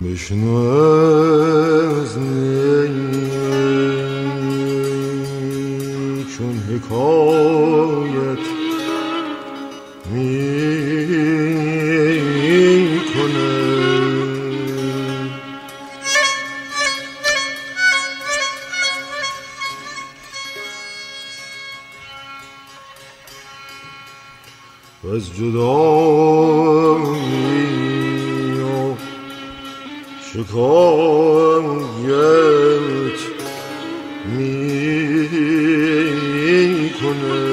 بشنو از نی چون حکایت می کنه و از جدایی و شکایت می کنه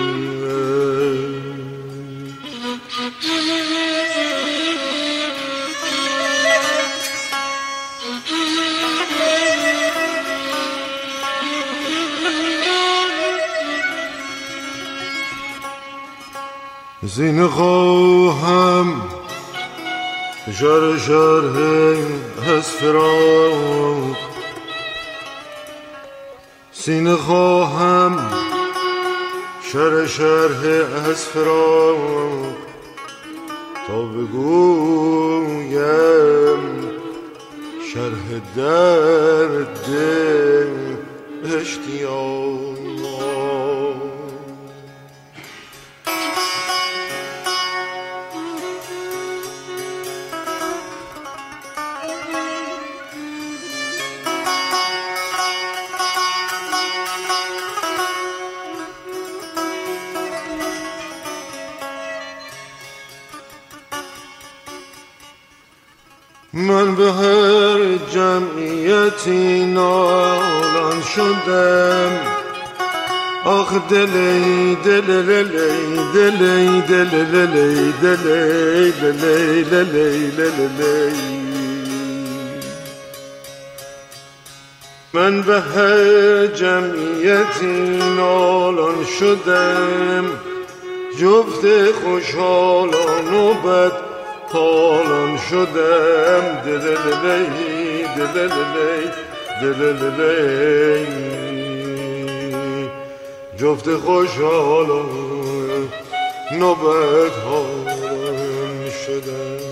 سینه خواهم شرح از فراق سینه خواهم شرح از فراق تا بگویم شرح درد اشتیاق من به هر جمعیتی نالان شدم آخ دلی دلی دلی دلی دلی دلی دلی دلی دلی من به هر جمعیتی نالان شدم جفت خوشحالان و بد حالان شدم دللی دللی دللی جفت خوشحالان نوبت حالان شدم